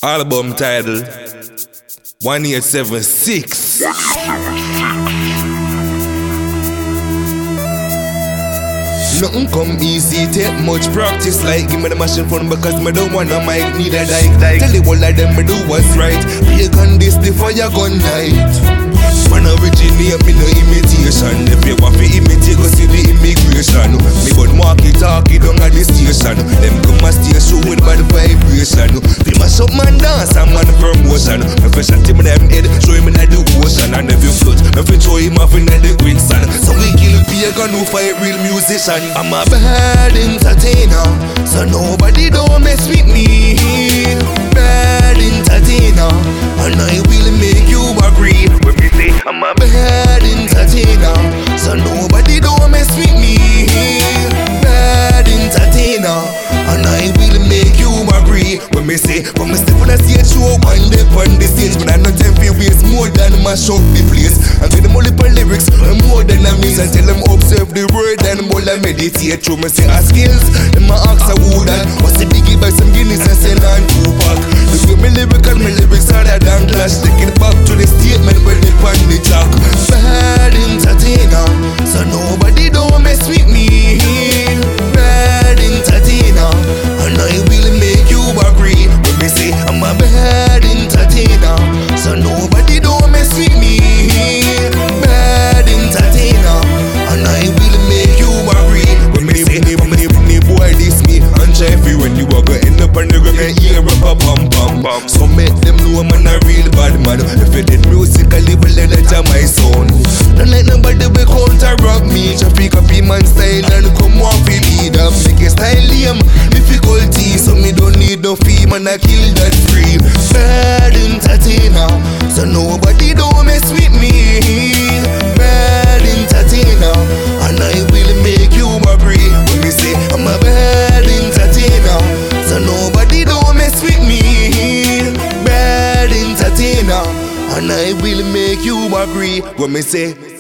Album title 1876. Nothing come easy, take much practice. Like give me the machine phone because me don't want a mic, need a like. Tell the whole of them me do what's right. Bacon this the fire gun night. Man originate, me no imitation. If you want to imitate, go see the immigration. Me but walkie-talkie down at the station. Them come a station with bad vibration. They mash up man dance and man promotion. Me fresh and me them head, show him in the ocean. And if you float, me fi throw him off in the quicksand. So we kill pagan who fight real musician. I'm a bad entertainer, so nobody don't mess with me. Bad entertainer, and I will make you agree. When me say I'm a bad entertainer, so nobody don't mess with me. Bad entertainer, and I will make you agree. When me say, when me step on a stage show, one day on the stage, but I no time for waste more than mash up the place. I give them multiple lyrics, more than a miss, and tell them observe the word and more than meditate. Through me say our skills, them my ask a wood and what's the biggie by some Guinness and send on Tupac. Look at me lyrical, my lyrics harder than Clash. Take it back to the statement where they pan the jack. Bad entertainer, so nobody don't mess with me. Bad entertainer, and I will make you agree. When me say I'm a bad entertainer, so nobody don't mess with me. Bad entertainer, and I will make you agree. When me say the boy this me and try fi when you are going up and you're gonna hear a bum bum bum. So make them know I'm a real bad man. If you did musically, well then that's my son. Don't let nobody be counter-rock me. Traffic up in man style and come off fi lead up. Make a style lame, difficulty, so me don't need no fee, man I kill that free. Bad entertainer, so nobody don't mess with me. Bad entertainer, and I will make you agree. When me say I'm a bad entertainer, so nobody don't mess with me. Bad entertainer, and I will make you agree. When me say